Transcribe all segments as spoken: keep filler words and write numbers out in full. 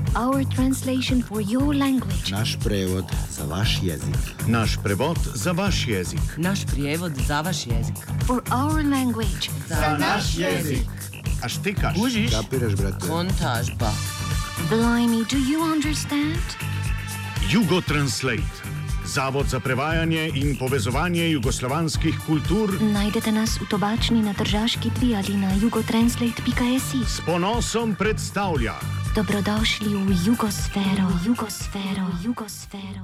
Our translation for your language. Naš prevod za vaš jezik. Naš prevod za vaš jezik. Naš prijevod za vaš jezik. For our language. Za naš jezik. A štikaš? Kužiš? Kapiraš, brate? Kontaž, ba. Blimey, do you understand? Jugo Translate. Zavod za prevajanje in povezovanje jugoslovanskih kultur. Najdete nas v Tobačni na Tržaški dve ali na jugotranslate pika si. S ponosom predstavlja. Dobrodošli v Jugosfero, Jugosfero, Jugosfero.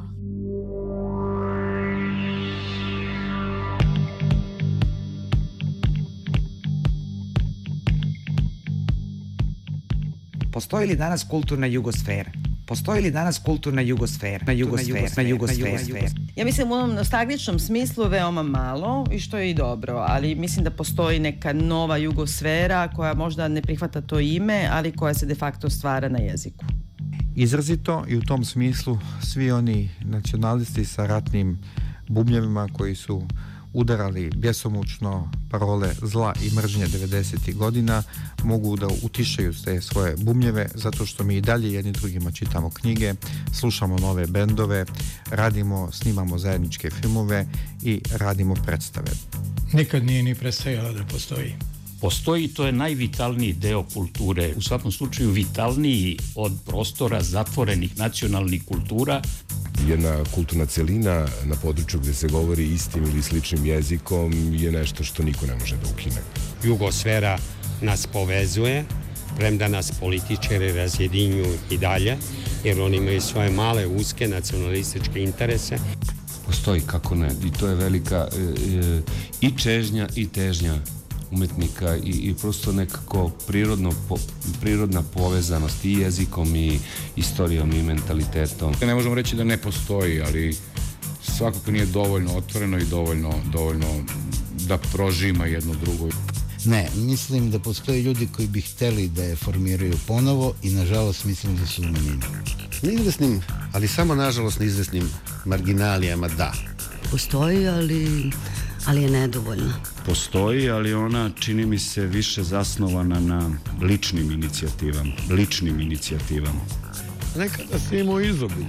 Postoji li danas kulturna jugosfera? Postoji li danas kulturna jugosfera? Na jugosfera, na jugosfera. Ja mislim u onom nostalgičnom smislu veoma malo i što je i dobro, ali mislim da postoji neka nova jugosfera koja možda ne prihvata to ime, ali koja se de facto stvara na jeziku. Izrazito i u tom smislu svi oni nacionalisti sa ratnim bubnjevima koji su udarali bjesomučno parole zla i mržnje devedesetih godina mogu da utišaju te svoje bubnjeve zato što mi i dalje jedni drugima čitamo knjige, slušamo nove bendove, radimo, snimamo zajedničke filmove i radimo predstave. Nikad nije ni prestajala da postoji. Postoji, to je najvitalniji deo kulture, u svakom slučaju vitalniji od prostora zatvorenih nacionalnih kultura. Jedna kulturna celina na području gde se govori istim ili sličnim jezikom je nešto što niko ne može da ukine. Jugosfera nas povezuje, premda nas političari razjedinjuju i dalje, jer oni imaju svoje male, uske nacionalističke interese. Postoji, kako ne, i to je velika e, e, i čežnja i težnja umetnika i, i prosto nekako prirodno, po, prirodna povezanost i jezikom i istorijom i mentalitetom. Ne možemo reći da ne postoji, ali svakako nije dovoljno otvoreno i dovoljno, dovoljno da prožima jedno drugo. Ne, mislim da postoje ljudi koji bi hteli da je formiraju ponovo i nažalost mislim da su u manjini. Neizvesnim, ali samo nažalost neizvesnim marginalijama da. Postoji, ali, ali je nedovoljna. Postoji, ali ona čini mi se više zasnovana na ličnim inicijativama. Ličnim inicijativama. Nekada si imao izobilje.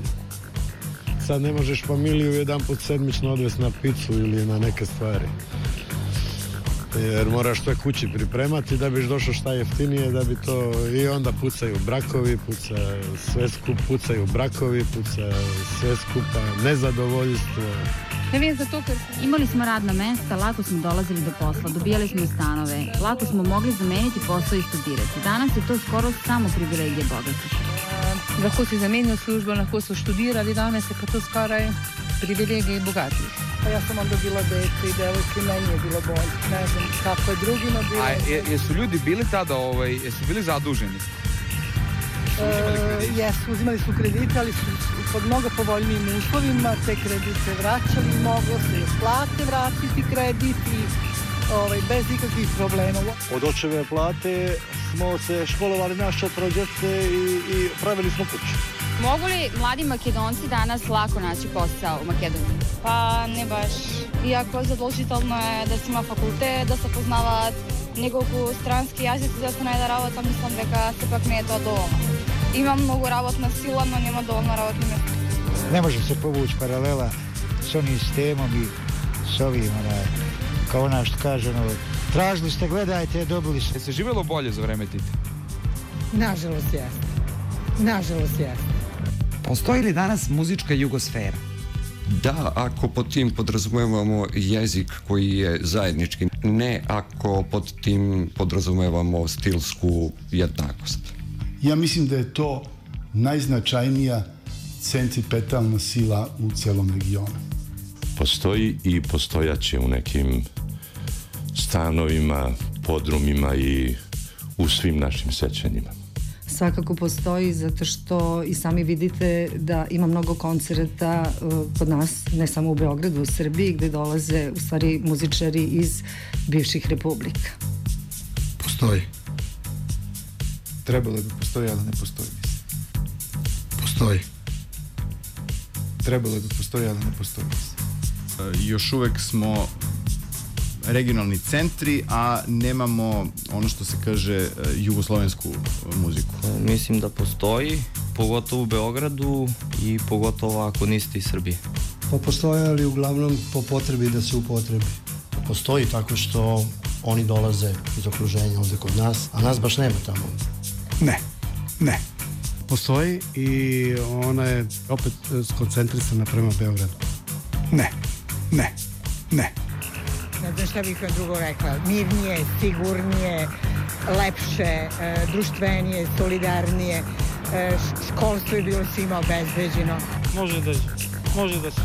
Sad ne možeš familiju jedan put sedmično odvesti na picu ili na neke stvari. Jer moraš sve kući pripremati da biš došao šta jeftinije, da bi to... I onda pucaju brakovi, puca sve skup, pucaju brakovi, puca sve skupa, nezadovoljstvo. Ne vidim za to, jer imali smo radna mesta, lako smo dolazili do posla, dobijali smo stanove, lako smo mogli zameniti posao i studirati. Danas je to skoro samo privilegije bogatih. Lahko si zamenil službo, lahko so študirali, danes je pa to skoraj privilegije bogatih. Pa ja sam onda bila dete i devojke, meni je bilo bolje. Ne znam kako je drugima bilo. A je, jesu ljudi bili tada, ovaj, jesu bili zaduženi? E, jesu, uzimali su kredite, ali su pod mnogo povoljnijim uslovima te kredite vraćali, moglo se iz plate vratiti kredit i ovaj, bez ikakvih problema. Od očeve plate smo se školovali naš četvoro djece i, i pravili smo kuću. Mogu li mladi Makedonci danas lako naći posao u Makedoniji? Pa ne baš. Iako задължително е да си има факултет, да се познават неколку странски јазици за да се најде работа, мислам дека сепак не е тоа доволно. Има многу работна сила, но нема доволно работни места. Ne može se povući paralela s onim sistemom i s ovim, ona, kao ona što kaže, ono, tražili ste, gledajte, dobili ste. Je se živjelo bolje za vreme Tita? Nažalost jeste. Nažalost jeste. Postoji li danas muzička jugosfera? Da, ako pod tim podrazumevamo jezik koji je zajednički, ne ako pod tim podrazumevamo stilsku jednakost. Ja mislim da je to najznačajnija centripetalna sila u celom regionu. Postoji i postojaće u nekim stanovima, podrumima i u svim našim sećanjima. Svakako postoji zato što i sami vidite da ima mnogo koncerata uh, kod nas, ne samo u Beogradu, u Srbiji, gde dolaze u stvari muzičari iz bivših republika. Postoji. Trebalo bi postoji, ali ne postoji. Postoji. Trebalo bi postoji, ali ne postoji. Uh, još uvek smo regionalni centri, a nemamo ono što se kaže jugoslovensku muziku. Mislim da postoji, pogotovo u Beogradu i pogotovo ako niste iz Srbije. Pa postoje, ali uglavnom po potrebi da se upotrebi. Postoji tako što oni dolaze iz okruženja ovde kod nas, a nas baš nema tamo. Ne, ne. Postoji i ona je opet skoncentrisana prema Beogradu. Ne, ne, ne. Ne znam šta bih vam drugo rekla. Mirnije, sigurnije, lepše, društvenije, solidarnije. Školstvo je bilo svima obezbeđeno. Može da, može da se...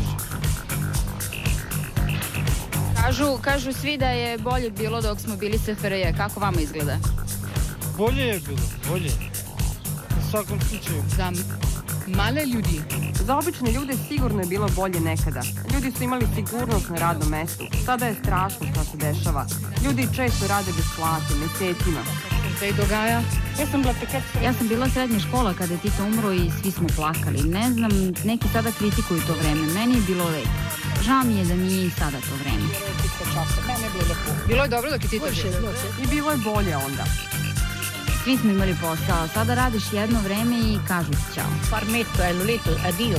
Kažu, kažu svi da je bolje bilo dok smo bili S F R J. Kako vama izgleda? Bolje je bilo, bolje. U svakom slučaju. Za male ljudi. Za obične ljude sigurno je bilo bolje nekada. Ljudi su imali sigurnost na radnom mestu. Sada je strašno što se dešava. Ljudi često rade bez plate, mesecima. Šta i dogaja? Ja sam bila Ja sam bila srednja škola kada je Tito umro i svi smo plakali. Ne znam, neki sada kritikuju to vreme. Meni je bilo lepo. Žao mi je da nije i sada to vreme. Bilo je dobro dok je Tito bio. I bilo je bolje onda. Svi smo imali posao. Sada radiš jedno vreme i kažu ti ćao. Farmetto, è leto, addio,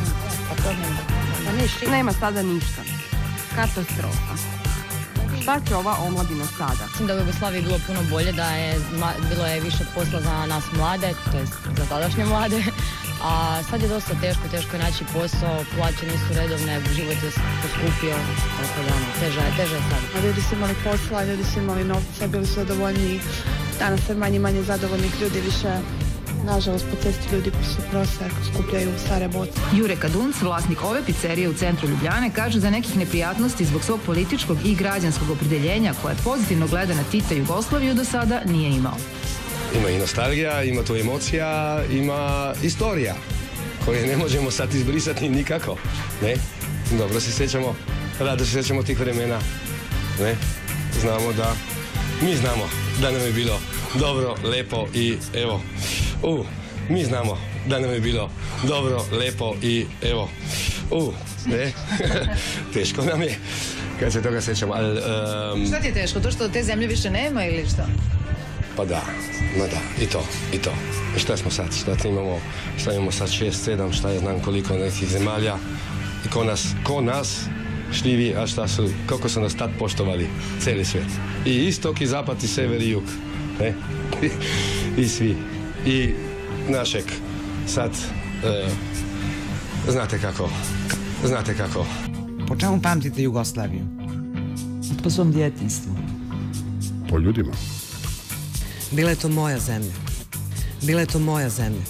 nema sada ništa. Katastrofa. Šta će ova omladina sada? Mislim da u Jugoslaviji bilo puno bolje, da je bilo je više posla za nas mlade, to je za tadašnje mlade. A sad je dosta teško, teško je naći posao, plaće nisu redovne, život je poskupio, tako da ono, teže je, teže je sad. A ljudi su imali posla, ljudi su imali novca, bili su zadovoljni, danas sve manje manje zadovoljnih ljudi, više, nažalost, po cesti ljudi su prose, skupljaju stare boce. Jure Kadunc, vlasnik ove pizzerije u centru Ljubljane, kaže da nekih neprijatnosti zbog svog političkog i građanskog opredeljenja koje pozitivno gleda na Tita Jugoslaviju do sada nije imao. Ima i nostalgija, ima tu emocija, ima istorija koje ne možemo sad izbrisati nikako, ne? Dobro se sjećamo, rado se sjećamo tih vremena, ne? Znamo da, mi znamo da nam je bilo dobro, lepo i evo, u, mi znamo da nam je bilo dobro, lepo i evo, u, ne? Teško nam je kad se toga sjećamo, ali... Um... Šta ti je teško? To što te zemlje više nema ili što? Pa da, no da, i to, i to. I šta smo sad, šta imamo, šta imamo sad šest, sedam, šta je znam koliko nekih zemalja i ko nas, ko nas šljivi, a šta su, koliko su nas tad poštovali, cijeli svijet. I istok, i zapad, i sever, i jug, ne? I svi. I našeg, sad, e, znate kako, znate kako. Po čemu pamtite Jugoslaviju? Po svom djetinstvu. Po ljudima. Bila je to moja zemlja. Bila je to moja zemlja.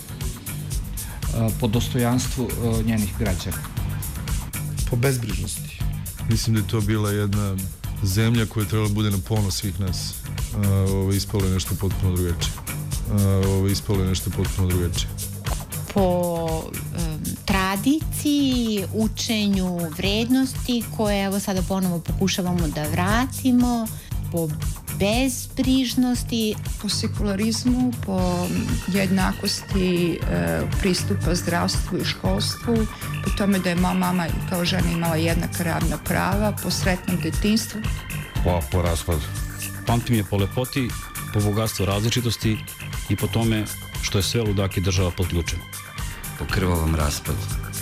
Po dostojanstvu njenih građana. Po bezbrižnosti. Mislim da je to bila jedna zemlja koja je trebala bude na ponos svih nas. Ovo ispalo je nešto potpuno drugačije. Ovo ispalo je nešto potpuno drugačije. Po um, tradiciji, učenju vrednosti koje evo sada ponovo pokušavamo da vratimo, po bezbrižnosti, po sekularizmu, po jednakosti e, pristupa zdravstvu i školstvu, po tome da je moja mama kao žena imala jednaka ravna prava, po sretnom detinjstvu. Po, po raspadu. Pamtim je po lepoti, po bogatstvu različitosti i po tome što je sve ludaki država pod ključem. Po krvavom raspadu.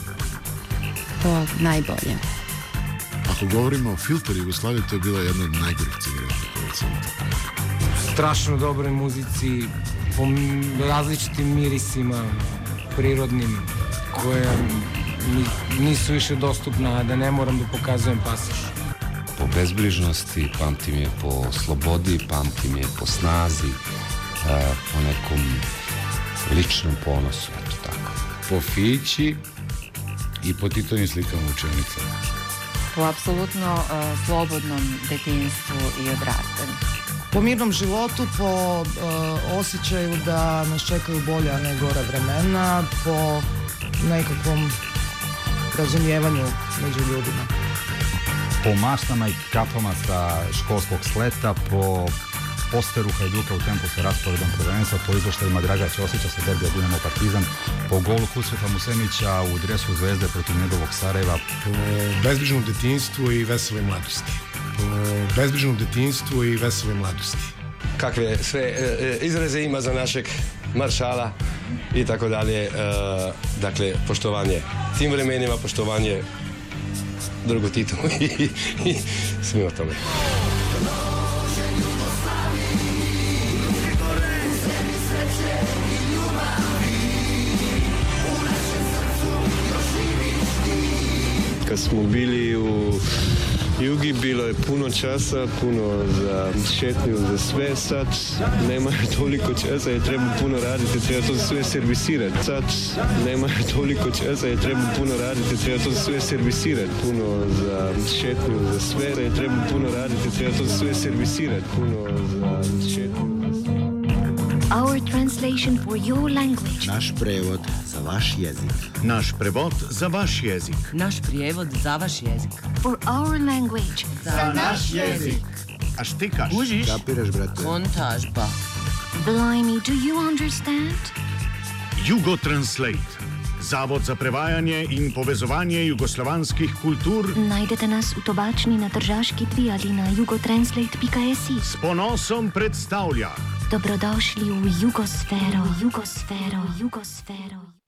Po najbolje. Ako govorimo o Filter Jugoslavije, to je bila jedna od najgorih cigareta koje sam tako. Strašno dobroj muzici, po različitim mirisima, prirodnim, koje nisu više dostupna, da ne moram da pokazujem pasoš. Po bezbrižnosti, pamtim je po slobodi, pamtim je po snazi, po nekom ličnom ponosu, eto tako. Po fići i po Titovim slikama učenica. Po apsolutno uh, slobodnom detinjstvu i odrastanju. Po mirnom životu, po uh, osjećaju da nas čekaju bolja, a ne gora vremena, po nekakvom razumijevanju među ljudima. Po maštama i kafama sa školskog sleta, po posteru Hajduka u tempu sa rasporedom prvenstva, po izveštajima Draga Ćosića sa derbija Dinamo Partizan, po golu Kusveta Musenića u dresu Zvezde protiv njegovog Sarajeva. Po bezbrižnom detinjstvu i veseloj mladosti. Po bezbrižnom detinjstvu i veseloj mladosti. Kakve sve e, izraze ima za našeg maršala i tako dalje. E, dakle, poštovanje tim vremenima, poštovanje drugu Titu i, i svima tome. Kad smo bili u Jugi, bilo je puno časa, puno za šetnju, za sve. Sad nema toliko časa i treba puno raditi, treba to sve servisirati. Sad nema toliko časa i treba puno raditi, treba to sve servisirati. Puno za šetnju, za sve i treba puno raditi, treba to sve servisirati. Puno za šetnju. Our translation for your language. Naš prevod za vaš jezik. Naš prevod za vaš jezik. Naš prijevod za vaš jezik. For our language. Za naš jezik. A štikaš? Kužiš? Kapiraš, brate? Montažba. Blimey, do you understand? Jugo Translate. Zavod za prevajanje in povezovanje jugoslovanskih kultur. Najdete nas v tobačni na Tržaški tri ali na jugotranslate pika si. S ponosom predstavlja. Dobrodošli v jugosfero, jugosfero, jugosfero.